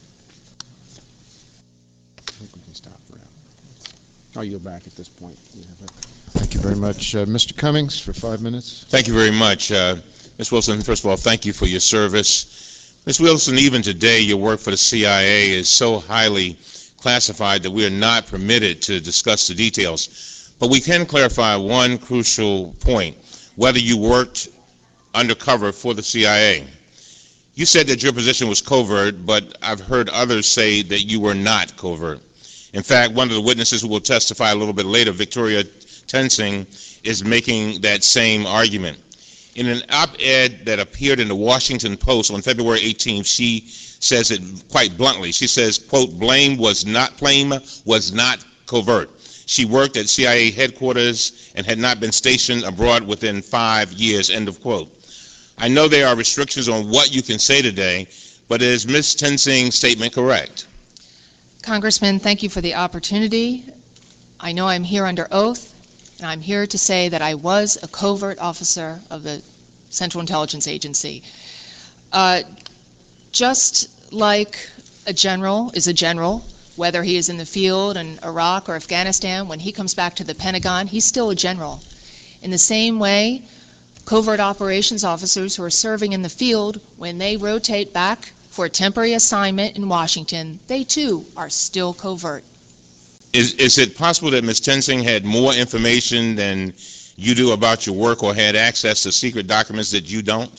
S2: think we can stop for now. I'll yield back at this point. You have a-
S5: Thank you very much. Uh, Mister Cummings, for five minutes.
S6: Thank you very much. Uh, Miz Wilson, first of all, thank you for your service. Miz Wilson, even today, your work for the C I A is so highly classified that we are not permitted to discuss the details. But we can clarify one crucial point, whether you worked undercover for the C I A. You said that your position was covert, but I've heard others say that you were not covert. In fact, one of the witnesses who will testify a little bit later, Victoria Tensing, is making that same argument. In an op-ed that appeared in the Washington Post on February eighteenth, she says it quite bluntly. She says, quote, blame was not blame was not covert. She worked at C I A headquarters and had not been stationed abroad within five years, end of quote. I know there are restrictions on what you can say today, but is Miz Tensing's statement correct?
S3: Congressman, thank you for the opportunity. I know I'm here under oath, and I'm here to say that I was a covert officer of the Central Intelligence Agency. Uh, just like a general is a general, whether he is in the field in Iraq or Afghanistan, when he comes back to the Pentagon, he's still a general. In the same way, covert operations officers who are serving in the field, when they rotate back for a temporary assignment in Washington, they too are still covert.
S6: Is, is it possible that Miz Tensing had more information than you do about your work or had access to secret documents that you don't?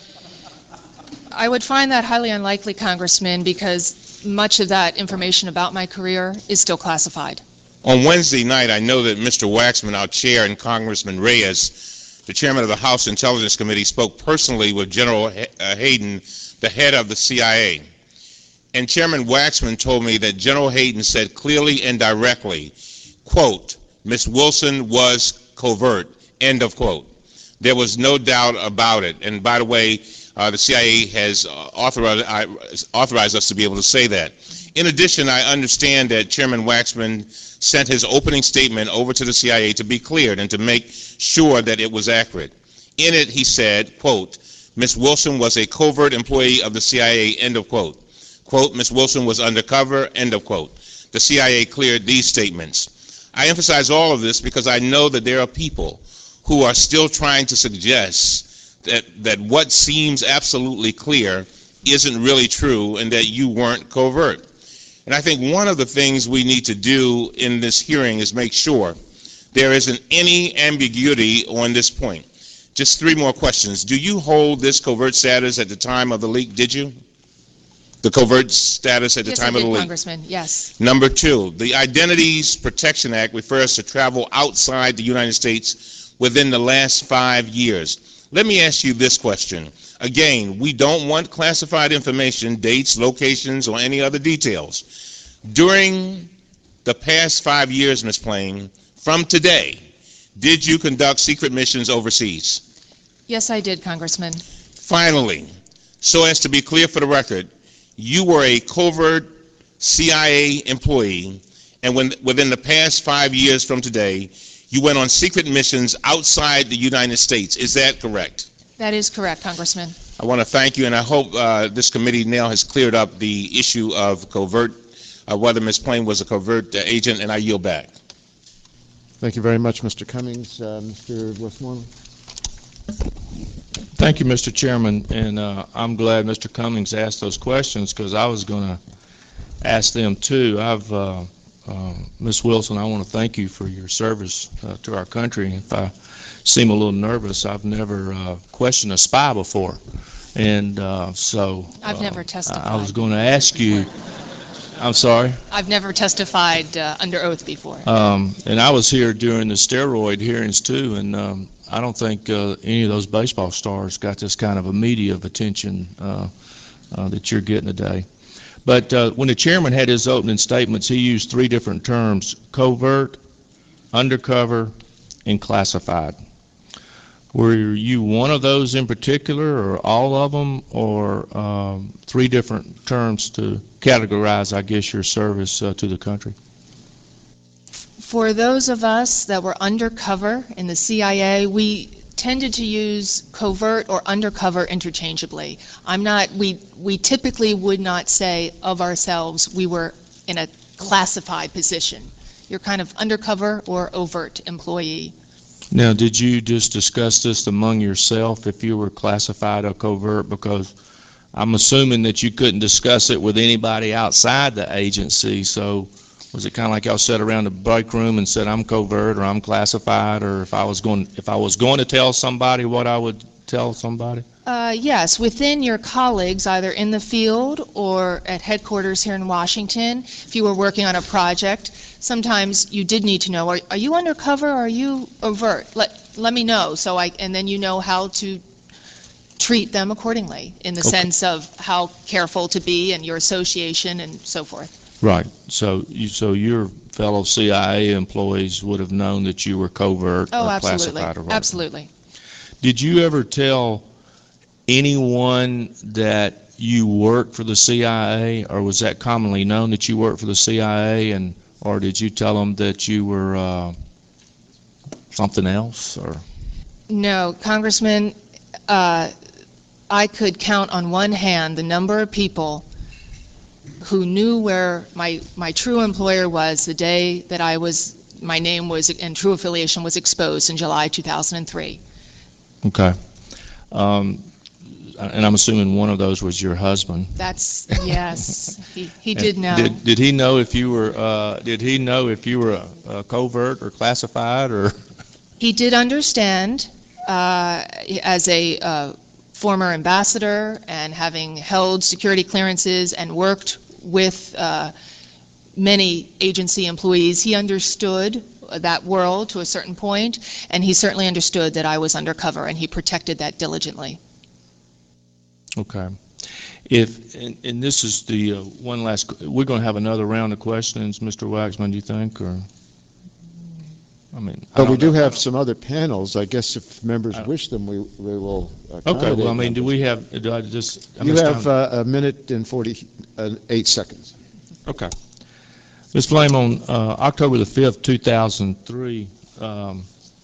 S3: I would find that highly unlikely, Congressman, because much of that information about my career is still classified.
S6: On Wednesday night, I know that Mister Waxman, our chair, and Congressman Reyes, the chairman of the House Intelligence Committee, spoke personally with General Hayden, the head of the C I A. And Chairman Waxman told me that General Hayden said clearly and directly, quote, Miz Wilson was covert, end of quote. There was no doubt about it. And by the way, uh, the C I A has uh, authorized, uh, authorized us to be able to say that. In addition, I understand that Chairman Waxman sent his opening statement over to the C I A to be cleared and to make sure that it was accurate. In it, he said, quote, Miz Wilson was a covert employee of the C I A, end of quote. Quote, Miz Wilson was undercover, end of quote. The C I A cleared these statements. I emphasize all of this because I know that there are people who are still trying to suggest that, that what seems absolutely clear isn't really true and that you weren't covert. And I think one of the things we need to do in this hearing is make sure there isn't any ambiguity on this point. Just three more questions. Do you hold this covert status at the time of the leak? Did you? The covert status at the
S3: Yes,
S6: time
S3: I
S6: of the
S3: did,
S6: leak?
S3: Congressman, yes.
S6: Number two, the Identities Protection Act refers to travel outside the United States within the last five years. Let me ask you this question. Again, we don't want classified information, dates, locations, or any other details. During the past five years, Miz Plain, from today, did you conduct secret missions overseas?
S3: Yes, I did, Congressman.
S6: Finally, so as to be clear for the record, you were a covert C I A employee, and when, within the past five years from today, you went on secret missions outside the United States. Is that correct?
S3: That is correct, Congressman.
S6: I want to thank you, and I hope uh, this committee now has cleared up the issue of covert, uh, whether Miz Plain was a covert uh, agent, and I yield back.
S1: Thank you very much, Mister Cummings. Uh, Mister Westmoreland?
S7: Thank you, Mister Chairman, and uh, I'm glad Mister Cummings asked those questions because I was going to ask them too. I've, uh, uh, Miz Wilson, I want to thank you for your service uh, to our country. If I seem a little nervous, I've never uh, questioned a spy before, and uh, so
S3: I've
S7: uh,
S3: never testified.
S7: I, I was going to ask you. I'm sorry?
S3: I've never testified uh, under oath before.
S7: Um, and I was here during the steroid hearings too, and um, I don't think uh, any of those baseball stars got this kind of a media of attention uh, uh, that you're getting today. But uh, when the chairman had his opening statements, he used three different terms: covert, undercover, and classified. Were you one of those in particular, or all of them, or um, three different terms to categorize, I guess, your service uh, to the country?
S3: For those of us that were undercover in the C I A, we tended to use covert or undercover interchangeably. I'm not, we, we typically would not say of ourselves we were in a classified position. You're kind of undercover or overt employee.
S7: Now, did you just discuss this among yourself if you were classified or covert? Because I'm assuming that you couldn't discuss it with anybody outside the agency, so was it kind of like y'all sat around the break room and said, I'm covert or I'm classified, or if I was going, if I was going to tell somebody what I would tell somebody?
S3: Uh, yes, within your colleagues, either in the field or at headquarters here in Washington, if you were working on a project, sometimes you did need to know, are, are you undercover or are you overt? Let, let me know, so I, and then you know how to treat them accordingly in the
S7: Okay.
S3: sense of how careful to be and your association and so forth.
S7: Right. So you, so your fellow C I A employees would have known that you were covert
S3: Oh,
S7: or
S3: absolutely,
S7: classified or whatever.
S3: absolutely.
S7: Did you ever tell anyone that you worked for the C I A, or was that commonly known that you worked for the C I A, and or did you tell them that you were uh, something else? Or
S3: No, Congressman, uh, I could count on one hand the number of people who knew where my, my true employer was the day that I was, my name was, and true affiliation was exposed in July two thousand three.
S7: okay, um, and I'm assuming one of those was your husband.
S3: That's, yes, he, he
S7: And
S3: did know.
S7: Did, did he know if you were? Uh, did he know if you were a, a covert or classified or?
S3: He did understand, uh, as a uh, former ambassador and having held security clearances and worked with uh, many agency employees, he understood that world to a certain point, and he certainly understood that I was undercover, and he protected that diligently.
S7: Okay. If and, and this is the uh, one last. We're going to have another round of questions, Mister Waxman. Do you think, or? I mean, I
S1: But we
S7: don't
S1: do
S7: know.
S1: have some other panels. I guess if members wish them, we, we will accommodate
S7: Okay. Well, I mean, do
S1: members.
S7: we have? Do I just? I
S1: You
S7: missed
S1: have
S7: out.
S1: uh, a minute and forty-eight seconds.
S7: Okay. Miz Flame, on uh, October the fifth, two thousand three, um,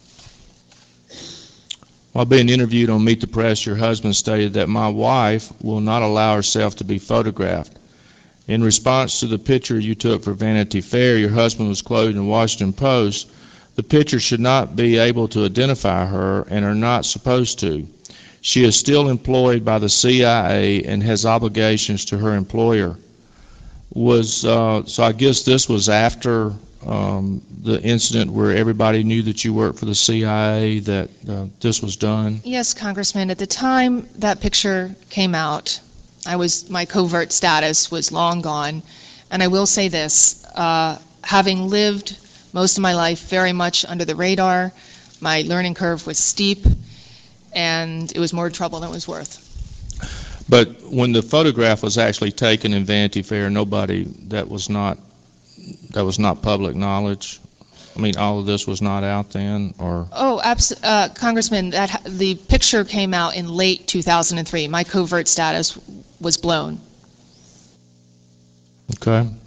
S7: while being interviewed on Meet the Press, your husband stated that my wife will not allow herself to be photographed. In response to the picture you took for Vanity Fair, your husband was quoted in the Washington Post, "The picture should not be able to identify her and are not supposed to. She is still employed by the C I A and has obligations to her employer." Was uh, so I guess this was after um, the incident where everybody knew that you worked for the C I A, that uh, this was done?
S3: Yes, Congressman, at the time that picture came out, I was, my covert status was long gone, and I will say this, uh, having lived most of my life very much under the radar, my learning curve was steep, and it was more trouble than it was worth.
S7: But when the photograph was actually taken in Vanity Fair, nobody, that was not, that was not public knowledge? I mean, all of this was not out then, or?
S3: Oh, abs- uh, Congressman, that ha- the picture came out in late two thousand three. My covert status was blown.
S7: Okay.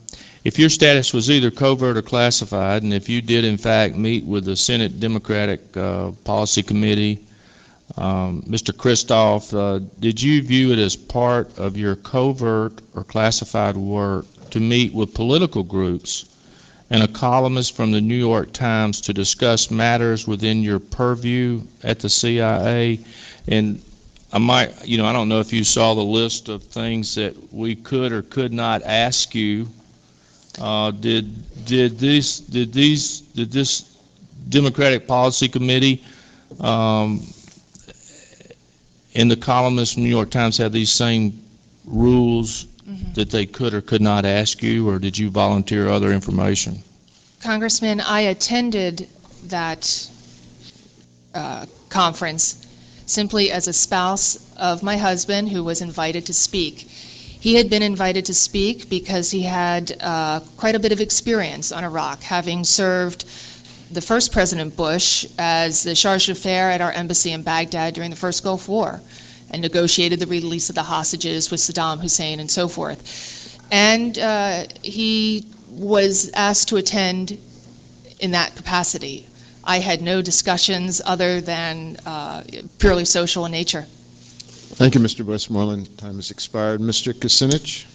S7: If your status was either covert or classified, and if you did in fact meet with the Senate Democratic uh, Policy Committee, um, Mister Kristof, uh, did you view it as part of your covert or classified work to meet with political groups and a columnist from the New York Times to discuss matters within your purview at the C I A? And I might, you know, I don't know if you saw the list of things that we could or could not ask you. Uh, did did these did these did this Democratic Policy Committee um, and the columnists from the New York Times have these same rules mm-hmm. that they could or could not ask you, or did you volunteer other information?
S3: Congressman, I attended that uh, conference simply as a spouse of my husband who was invited to speak. He had been invited to speak because he had uh, quite a bit of experience on Iraq, having served the first President Bush as the charge d'affaires at our embassy in Baghdad during the first Gulf War and negotiated the release of the hostages with Saddam Hussein and so forth. And uh, he was asked to attend in that capacity. I had no discussions other than uh, purely social in nature.
S1: Thank you, Mister Westmoreland. Time has expired. Mister Kucinich.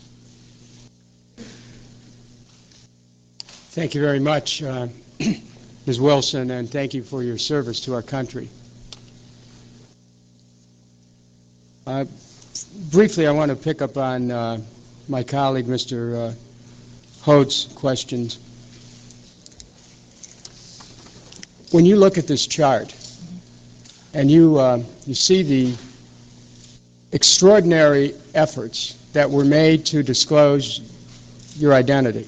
S8: Thank you very much, uh, Miz Wilson, and thank you for your service to our country. Uh, briefly, I want to pick up on uh, my colleague, Mister Uh, Hode's questions. When you look at this chart and you, uh, you see the extraordinary efforts that were made to disclose your identity,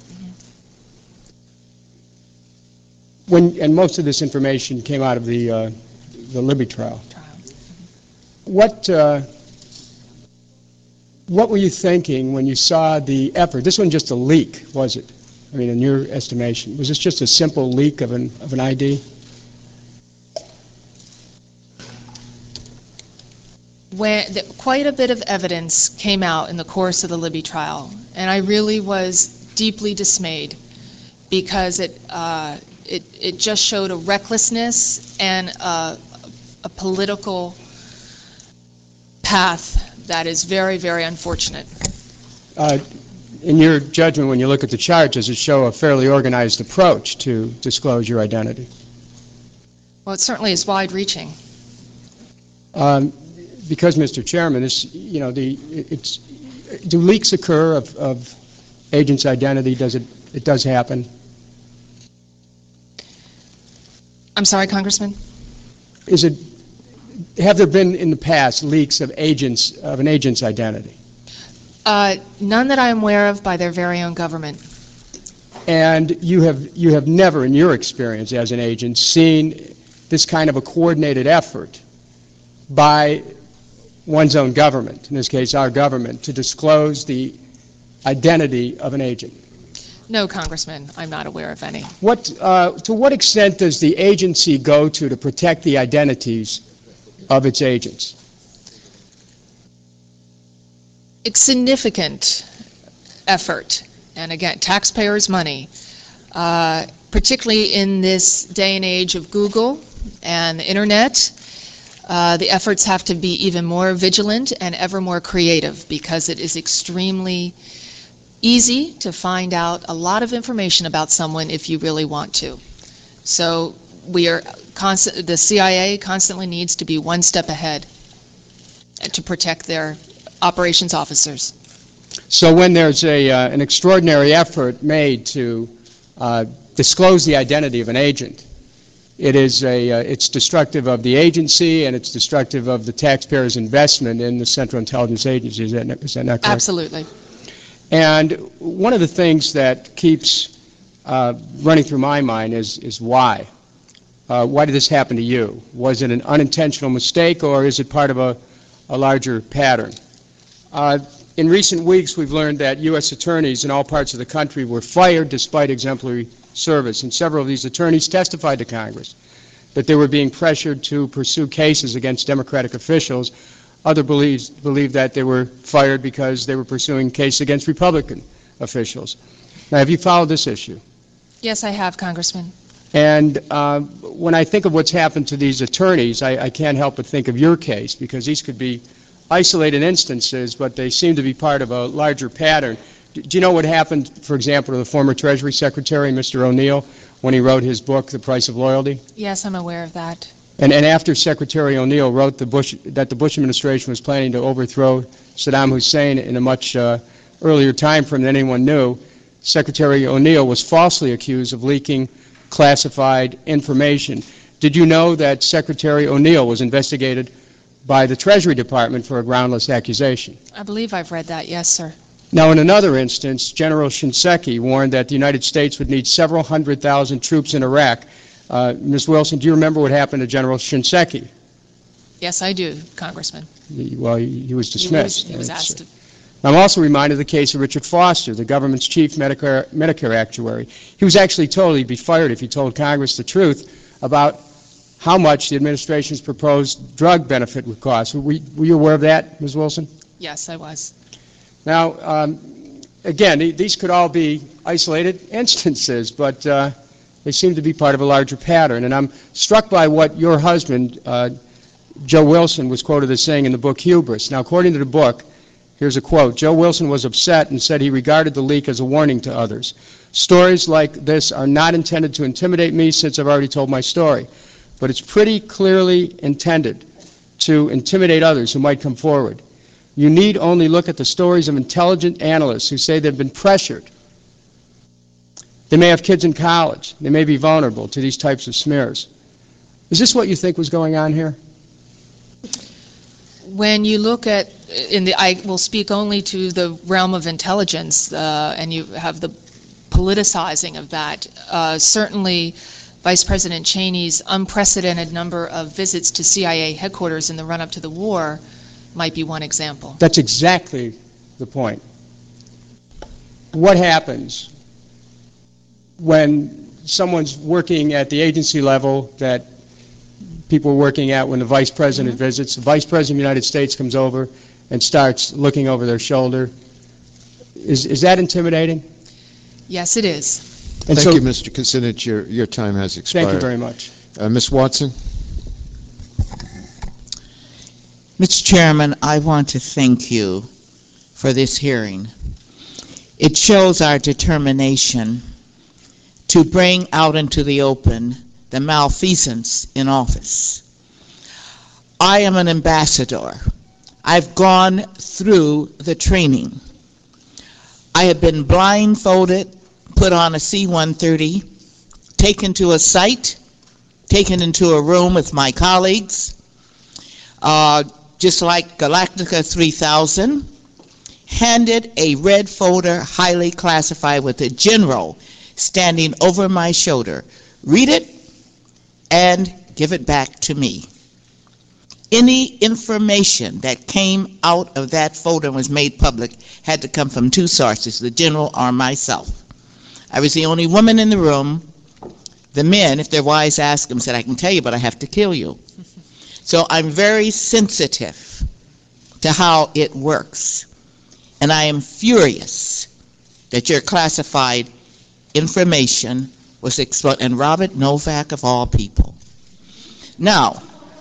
S8: when, and most of this information came out of the, uh, the Libby trial, what, uh, what were you thinking when you saw the effort? This wasn't just a leak, was it? I mean, in your estimation, was this just a simple leak of an, of an I D?
S3: When the, quite a bit of evidence came out in the course of the Libby trial, and I really was deeply dismayed because it uh, it, it just showed a recklessness and a, a political path that is very, very unfortunate.
S8: Uh, in your judgment, when you look at the chart, does it show a fairly organized approach to disclose your identity?
S3: Well, it certainly is wide-reaching.
S8: Um, because, Mister Chairman, this, you know, the it's do leaks occur of, of agents' identity? Does it? It does happen.
S3: I'm sorry, Congressman?
S8: Is it? Have there been in the past leaks of agents of an agent's identity?
S3: Uh, none that I am aware of by their very own government.
S8: And you have you have never, in your experience as an agent, seen this kind of a coordinated effort by one's own government, in this case our government, to disclose the identity of an agent?
S3: No, Congressman, I'm not aware of any.
S8: What, uh, to what extent does the agency go to to protect the identities of its agents?
S3: It's significant effort, and again, taxpayers' money, uh, particularly in this day and age of Google and the Internet. Uh, the efforts have to be even more vigilant and ever more creative because it is extremely easy to find out a lot of information about someone if you really want to. So we are constant, the C I A constantly needs to be one step ahead to protect their operations officers.
S8: So when there's a, uh, an extraordinary effort made to uh, disclose the identity of an agent, it is a, uh, it's destructive of the agency and it's destructive of the taxpayers' investment in the Central Intelligence Agency. Is that, is that not correct?
S3: Absolutely.
S8: And one of the things that keeps uh, running through my mind is, is why. Uh, why did this happen to you? Was it an unintentional mistake or is it part of a, a larger pattern? Uh, in recent weeks, we've learned that U S attorneys in all parts of the country were fired despite exemplary service, and several of these attorneys testified to Congress that they were being pressured to pursue cases against Democratic officials. Others believe, believe that they were fired because they were pursuing cases against Republican officials. Now, have you followed this issue?
S3: Yes, I have, Congressman.
S8: And uh, when I think of what's happened to these attorneys, I, I can't help but think of your case, because these could be isolated instances, but they seem to be part of a larger pattern. Do, do you know what happened, for example, to the former Treasury Secretary, Mister O'Neill, when he wrote his book, The Price of Loyalty?
S3: Yes, I'm aware of that.
S8: And, and after Secretary O'Neill wrote the Bush, that the Bush administration was planning to overthrow Saddam Hussein in a much uh, earlier time frame than anyone knew, Secretary O'Neill was falsely accused of leaking classified information. Did you know that Secretary O'Neill was investigated by the Treasury Department for a groundless accusation?
S3: I believe I've read that, yes, sir.
S8: Now, in another instance, General Shinseki warned that the United States would need several hundred thousand troops in Iraq. Uh, Miz Wilson, do you remember what happened to General Shinseki?
S3: Yes, I do, Congressman.
S8: He, well, he, he was dismissed.
S3: He was, he was asked to...
S8: I'm also reminded of the case of Richard Foster, the government's chief Medicare, Medicare actuary. He was actually told he'd be fired if he told Congress the truth about how much the administration's proposed drug benefit would cost. Were, were you aware of that, Miz Wilson?
S3: Yes, I was.
S8: Now, um, again, these could all be isolated instances, but uh, they seem to be part of a larger pattern. And I'm struck by what your husband, uh, Joe Wilson, was quoted as saying in the book Hubris. Now, according to the book, here's a quote. Joe Wilson was upset and said he regarded the leak as a warning to others. Stories like this are not intended to intimidate me, since I've already told my story, but it's pretty clearly intended to intimidate others who might come forward. You need only look at the stories of intelligent analysts who say they've been pressured. They may have kids in college. They may be vulnerable to these types of smears. Is this what you think was going on here?
S3: When you look at, in the, I will speak only to the realm of intelligence, uh, and you have the politicizing of that. Uh, certainly, Vice President Cheney's unprecedented number of visits to C I A headquarters in the run-up to the war might be one example.
S8: That's exactly the point. What happens when someone's working at the agency level that people are working at when the Vice President mm-hmm. visits? The Vice President of the United States comes over and starts looking over their shoulder. Is, is that intimidating?
S3: Yes, it is.
S8: And
S5: Thank
S8: so,
S5: you, Mister Kucinich. Your, your time has expired.
S8: Thank you very much.
S5: Uh, Miz Watson?
S9: Mister Chairman, I want to thank you for this hearing. It shows our determination to bring out into the open the malfeasance in office. I am an ambassador. I've gone through the training. I have been blindfolded, put on a C one thirty, taken to a site, taken into a room with my colleagues, uh, just like Galactica three thousand, handed a red folder highly classified with a general standing over my shoulder. Read it and give it back to me. Any information that came out of that folder and was made public had to come from two sources, the general or myself. I was the only woman in the room. The men, if they're wise, asked them, said, I can tell you, but I have to kill you. So I'm very sensitive to how it works. And I am furious that your classified information was exposed, and Robert Novak of all people. Now,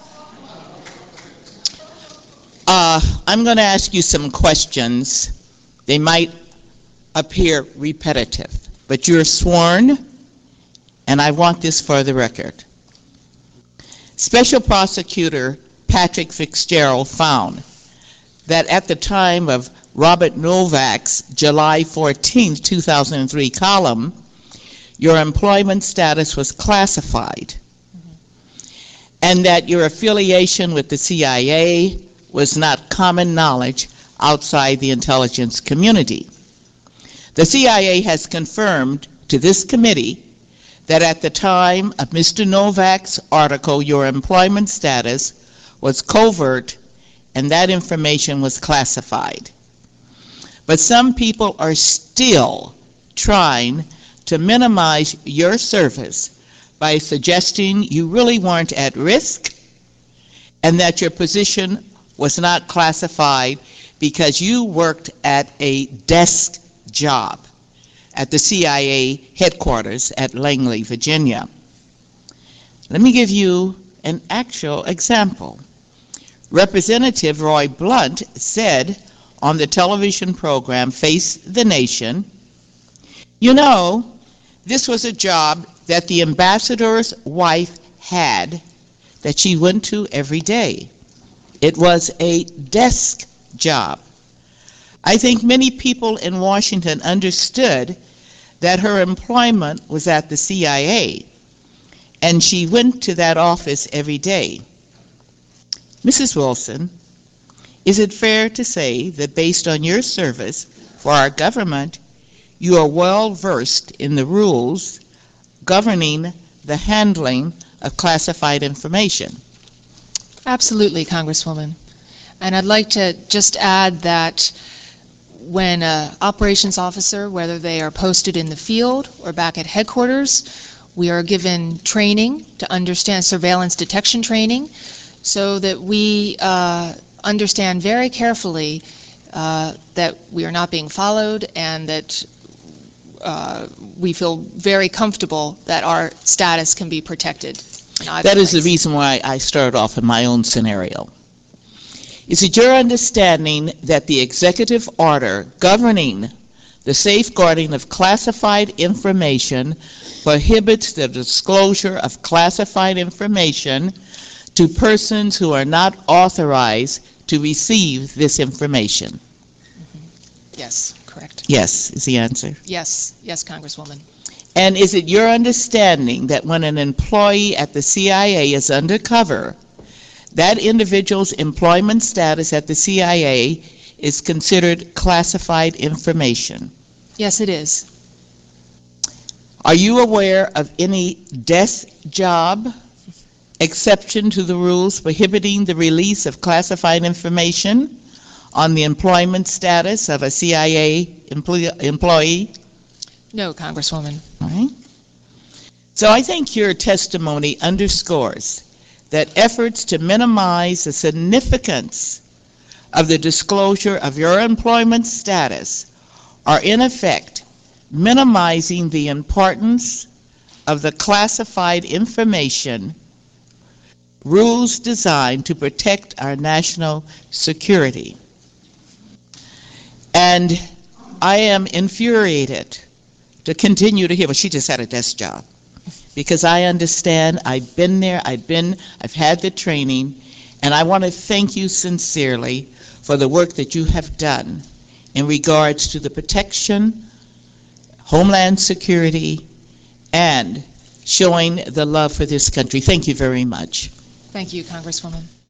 S9: uh, I'm going to ask you some questions. They might appear repetitive, but you're sworn, and I want this for the record. Special Prosecutor Patrick Fitzgerald found that at the time of Robert Novak's July fourteenth, two thousand three column, your employment status was classified, mm-hmm. and that your affiliation with the C I A was not common knowledge outside the intelligence community. The C I A has confirmed to this committee that at the time of Mister Novak's article, your employment status was covert and that information was classified. But some people are still trying to minimize your service by suggesting you really weren't at risk and that your position was not classified because you worked at a desk job. at the C I A headquarters at Langley, Virginia. Let me give you an actual example. Representative Roy Blunt said on the television program Face the Nation, "You know, this was a job that the ambassador's wife had that she went to every day. It was a desk job. I think many people in Washington understood that her employment was at the C I A, and she went to that office every day." Missus Wilson, is it fair to say that based on your service for our government, you are well versed in the rules governing the handling of classified information?
S3: Absolutely, Congresswoman. And I'd like to just add that when an operations officer, whether they are posted in the field or back at headquarters, we are given training to understand surveillance detection training so that we uh, understand very carefully uh, that we are not being followed and that uh, we feel very comfortable that our status can be protected.
S9: That is the reason why I started off in my own scenario. Is it your understanding that the executive order governing the safeguarding of classified information prohibits the disclosure of classified information to persons who are not authorized to receive this information?
S3: Mm-hmm. Yes, correct.
S9: Yes, is the answer.
S3: Yes, yes, Congresswoman.
S9: And is it your understanding that when an employee at the C I A is undercover, that individual's employment status at the C I A is considered classified information?
S3: Yes, it is.
S9: Are you aware of any desk job exception to the rules prohibiting the release of classified information on the employment status of a C I A employee?
S3: No, Congresswoman.
S9: All right. So I think your testimony underscores that efforts to minimize the significance of the disclosure of your employment status are in effect minimizing the importance of the classified information rules designed to protect our national security. And I am infuriated to continue to hear, well, she just had a desk job. Because I understand, I've been there, I've been, I've had the training, and I want to thank you sincerely for the work that you have done in regards to the protection, homeland security, and showing the love for this country. Thank you very much.
S3: Thank you, Congresswoman.